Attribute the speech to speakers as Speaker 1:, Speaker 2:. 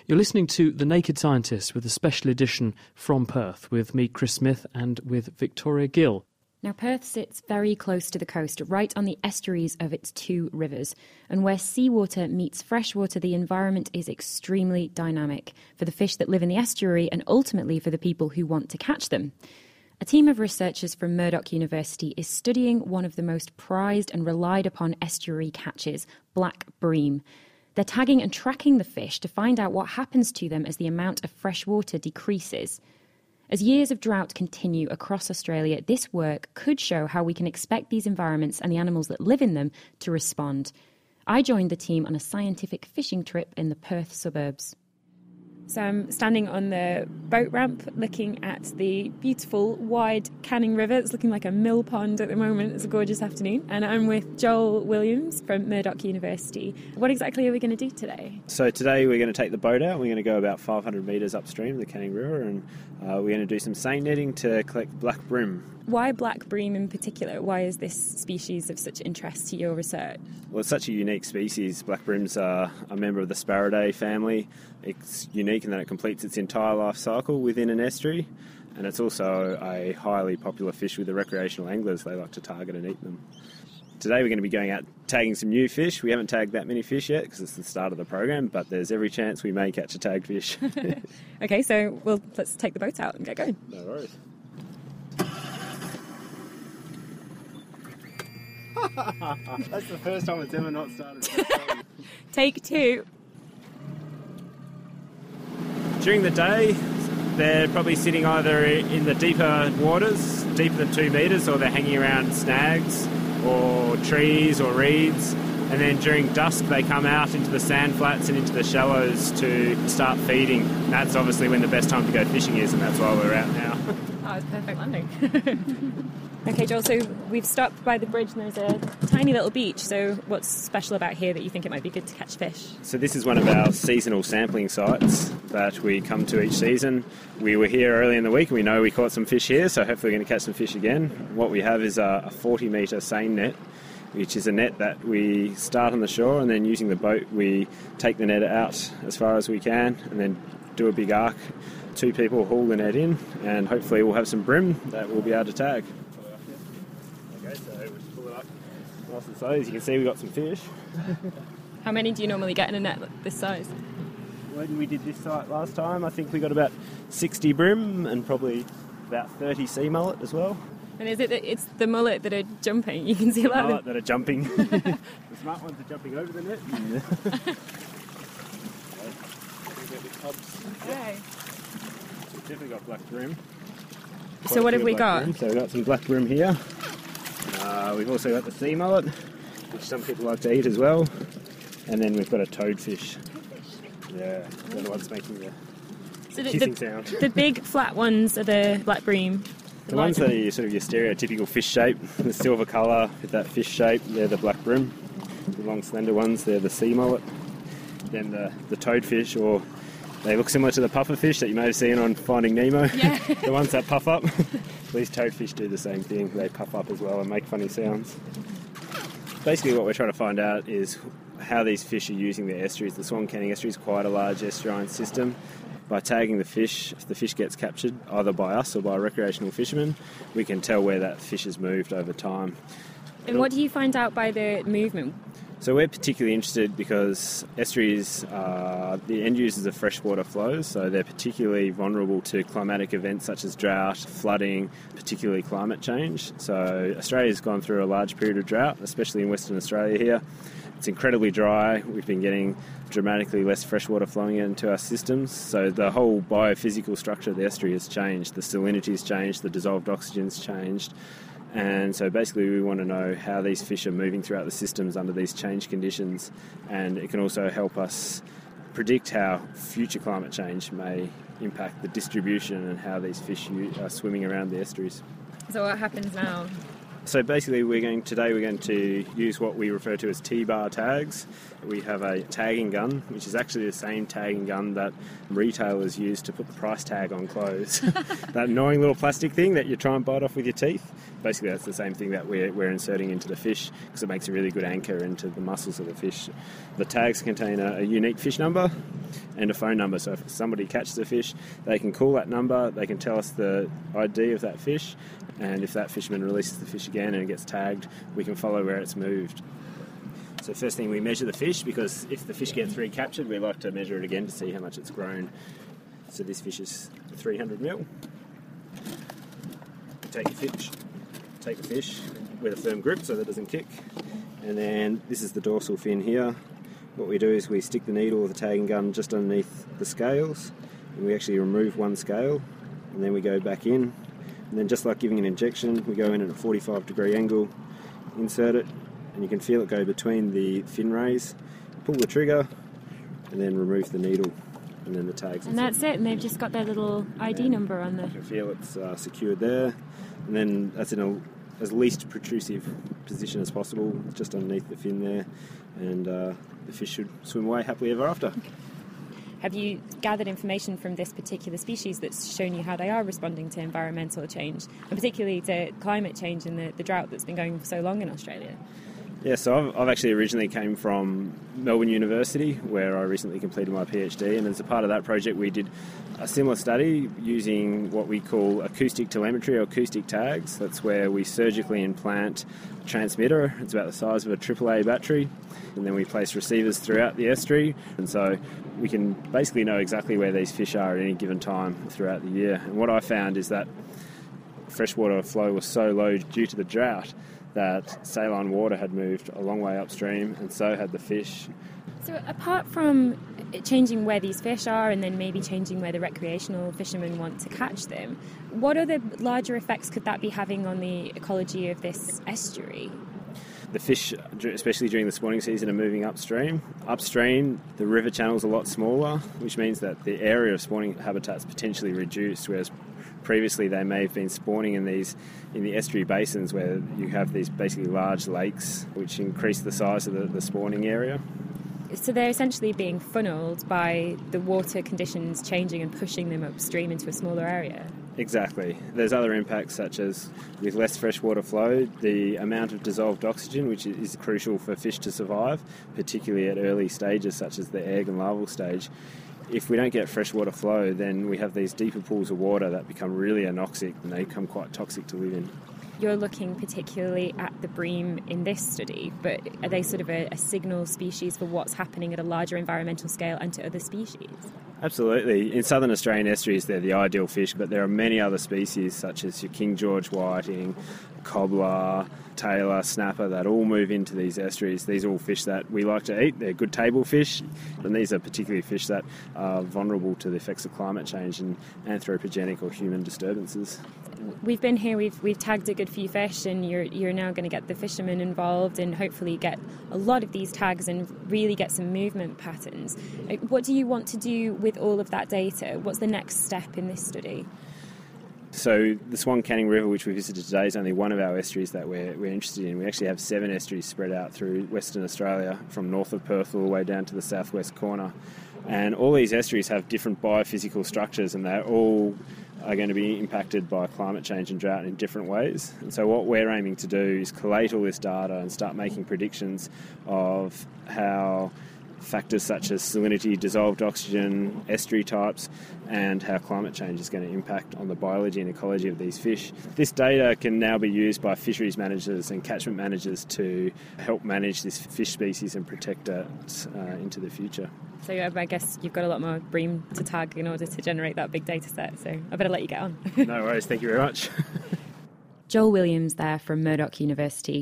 Speaker 1: You're listening to The Naked Scientist with a special edition from Perth with me, Chris Smith, and with Victoria Gill.
Speaker 2: Now, Perth sits very close to the coast, right on the estuaries of its two rivers. And where seawater meets freshwater, the environment is extremely dynamic for the fish that live in the estuary and ultimately for the people who want to catch them. A team of researchers from Murdoch University is studying one of the most prized and relied upon estuary catches, black bream. They're tagging and tracking the fish to find out what happens to them as the amount of fresh water decreases. As years of drought continue across Australia, this work could show how we can expect these environments and the animals that live in them to respond. I joined the team on a scientific fishing trip in the Perth suburbs. So I'm standing on the boat ramp looking at the beautiful, wide Canning River. It's looking like a mill pond at the moment. It's a gorgeous afternoon. And I'm with Joel Williams from Murdoch University. What exactly are we going to do today?
Speaker 3: So today we're going to take the boat out. We're going to go about 500 metres upstream the Canning River, and we're going to do some seine netting to collect black bream.
Speaker 2: Why black bream in particular? Why is this species of such interest to your research?
Speaker 3: Well, it's such a unique species. Black breams are a member of the Sparridae family. It's unique in that it completes its entire life cycle within an estuary, and it's also a highly popular fish with the recreational anglers. They like to target and eat them. Today we're going to be going out tagging some new fish. We haven't tagged that many fish yet because it's the start of the program, but there's every chance we may catch a tagged fish.
Speaker 2: Okay, so let's take the boat out and get going.
Speaker 3: No worries. That's the first time it's ever not started.
Speaker 2: Take two.
Speaker 3: During the day, they're probably sitting either in the deeper waters, deeper than 2 metres, or they're hanging around snags or trees or reeds. And then during dusk, they come out into the sand flats and into the shallows to start feeding. And that's obviously when the best time to go fishing is, and that's why we're out now.
Speaker 2: Oh, it's perfect landing. Okay, Joel, so we've stopped by the bridge and there's a tiny little beach. So what's special about here that you think it might be good to catch fish?
Speaker 3: So this is one of our seasonal sampling sites that we come to each season. We were here early in the week and we know we caught some fish here, so hopefully we're going to catch some fish again. What we have is a 40-metre seine net, which is a net that we start on the shore, and then using the boat we take the net out as far as we can and then do a big arc. 2 people haul the net in, and hopefully we'll have some bream that we'll be able to tag. Okay, so we'll just pull it up nice and slow. As you can see, we've got some fish.
Speaker 2: How many do you normally get in a net this size?
Speaker 3: When we did this site last time, I think we got about 60 bream and probably about 30 sea mullet as well.
Speaker 2: And is it that it's the mullet that are jumping? You can see a lot of them.
Speaker 3: That are jumping. The smart ones are jumping over the net.
Speaker 2: Okay.
Speaker 3: Definitely got black bream.
Speaker 2: So what have we got?
Speaker 3: Bream. So we've got some black bream here. We've also got the sea mullet, which some people like to eat as well. And then we've got a toadfish. Yeah, they're the ones making the hissing sound.
Speaker 2: The big flat ones are the black bream.
Speaker 3: The ones that are sort of your stereotypical fish shape, the silver colour with that fish shape, they're the black bream. The long slender ones, they're the sea mullet. Then the toadfish, or they look similar to the pufferfish that you may have seen on Finding Nemo. Yeah. The ones that puff up. These toadfish do the same thing. They puff up as well and make funny sounds. Basically what we're trying to find out is how these fish are using their estuaries. The Swan Canning Estuary is quite a large estuarine system. By tagging the fish, if the fish gets captured either by us or by recreational fishermen, we can tell where that fish has moved over time.
Speaker 2: And what do you find out by the movement?
Speaker 3: So we're particularly interested because estuaries are the end users of freshwater flows, so they're particularly vulnerable to climatic events such as drought, flooding, particularly climate change. So Australia's gone through a large period of drought, especially in Western Australia here. It's incredibly dry. We've been getting dramatically less freshwater flowing into our systems, so the whole biophysical structure of the estuary has changed. The salinity's changed, the dissolved oxygen's changed. And so basically we want to know how these fish are moving throughout the systems under these changed conditions, and it can also help us predict how future climate change may impact the distribution and how these fish are swimming around the estuaries.
Speaker 2: So what happens now?
Speaker 3: So basically we're going to use what we refer to as T-bar tags. We have a tagging gun, which is actually the same tagging gun that retailers use to put the price tag on clothes. That annoying little plastic thing that you try and bite off with your teeth. Basically that's the same thing that we're inserting into the fish because it makes a really good anchor into the muscles of the fish. The tags contain a unique fish number, and a phone number. So if somebody catches a fish, they can call that number, they can tell us the ID of that fish, and if that fisherman releases the fish again and it gets tagged, we can follow where it's moved. So first thing, we measure the fish, because if the fish gets recaptured, we like to measure it again to see how much it's grown. So this fish is 300 mil. Take the fish with a firm grip so that it doesn't kick. And then this is the dorsal fin here. What we do is we stick the needle or the tagging gun just underneath the scales, and we actually remove one scale, and then we go back in. And then just like giving an injection, we go in at a 45-degree angle, insert it, and you can feel it go between the fin rays, pull the trigger, and then remove the needle, and then the tags.
Speaker 2: And that's it, and they've just got their little ID number on there.
Speaker 3: You can feel it's secured there, and then that's in as least protrusive position as possible, just underneath the fin there, and the fish should swim away happily ever after.
Speaker 2: Okay. Have you gathered information from this particular species that's shown you how they are responding to environmental change, and particularly to climate change and the drought that's been going for so long in Australia?
Speaker 3: Yeah, so I've actually originally came from Melbourne University, where I recently completed my PhD, and as a part of that project we did a similar study using what we call acoustic telemetry or acoustic tags. That's where we surgically implant a transmitter. It's about the size of a AAA battery, and then we place receivers throughout the estuary, and so we can basically know exactly where these fish are at any given time throughout the year. And what I found is that freshwater flow was so low due to the drought that saline water had moved a long way upstream, and so had the fish.
Speaker 2: So apart from changing where these fish are and then maybe changing where the recreational fishermen want to catch them, what other larger effects could that be having on the ecology of this estuary?
Speaker 3: The fish, especially during the spawning season, are moving upstream. Upstream, the river channel's a lot smaller, which means that the area of spawning habitat's potentially reduced, whereas previously they may have been spawning in the estuary basins where you have these basically large lakes which increase the size of the spawning area.
Speaker 2: So they're essentially being funneled by the water conditions changing and pushing them upstream into a smaller area.
Speaker 3: Exactly. There's other impacts, such as with less freshwater flow, the amount of dissolved oxygen, which is crucial for fish to survive, particularly at early stages such as the egg and larval stage. If we don't get freshwater flow, then we have these deeper pools of water that become really anoxic, and they become quite toxic to live in.
Speaker 2: You're looking particularly at the bream in this study, but are they sort of a signal species for what's happening at a larger environmental scale and to other species?
Speaker 3: Absolutely. In southern Australian estuaries, they're the ideal fish, but there are many other species such as your King George whiting, cobbler, tailor, snapper that all move into these estuaries. These are all fish that we like to eat. They're good table fish, and these are particularly fish that are vulnerable to the effects of climate change and anthropogenic or human disturbances.
Speaker 2: We've been here, we've tagged a good few fish, and you're now going to get the fishermen involved and hopefully get a lot of these tags and really get some movement patterns. What do you want to do with all of that data? What's the next step in this study?
Speaker 3: So the Swan Canning River, which we visited today, is only one of our estuaries that we're interested in. We actually have 7 estuaries spread out through Western Australia, from north of Perth all the way down to the southwest corner. And all these estuaries have different biophysical structures, and they're all are going to be impacted by climate change and drought in different ways. And so what we're aiming to do is collate all this data and start making predictions of how factors such as salinity, dissolved oxygen, estuary types, and how climate change is going to impact on the biology and ecology of these fish. This data can now be used by fisheries managers and catchment managers to help manage this fish species and protect it into the future.
Speaker 2: So I guess you've got a lot more bream to tag in order to generate that big data set, so I better let you get on.
Speaker 3: No worries, thank you very much.
Speaker 2: Joel Williams there from Murdoch University.